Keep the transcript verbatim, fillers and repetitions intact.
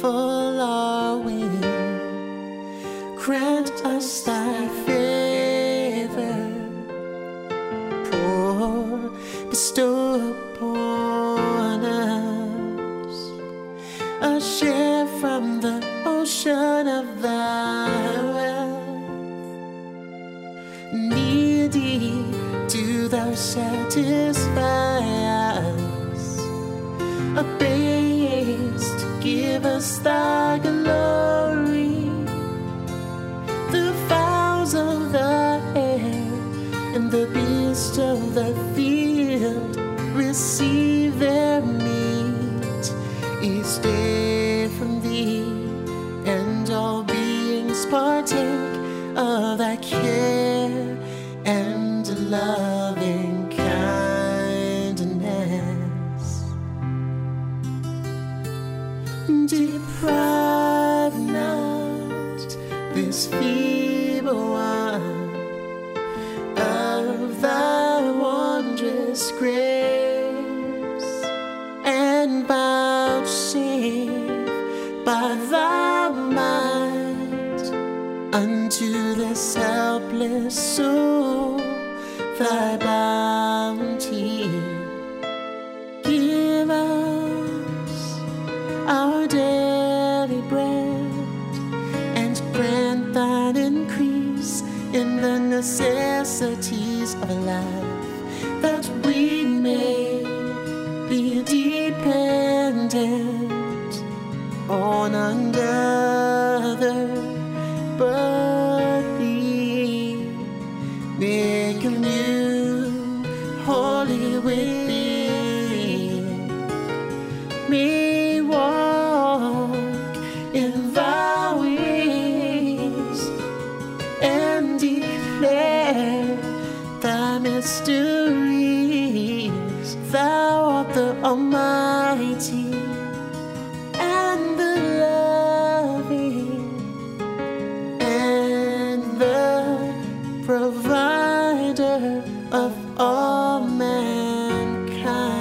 following. Grant us thy favor, pour, bestow upon us a share from the ocean of thy wealth. Needy, do thou satisfy us, abased, give us thy glory. The fowls of the air and the beasts of the field receive their meat each day from thee, and all beings partake of thy care and loving kindness. Deprive not this feeble one of thy wondrous grace, and vouchsafe by thy might unto this helpless soul thy bounty. Give us our daily bread, and grant thine increase in the necessities of life, that we may be dependent on another but thee. Make you holy with thee. May walk in thy ways and declare thy mysteries. Thou art the Almighty and the loving and the provider of all mankind.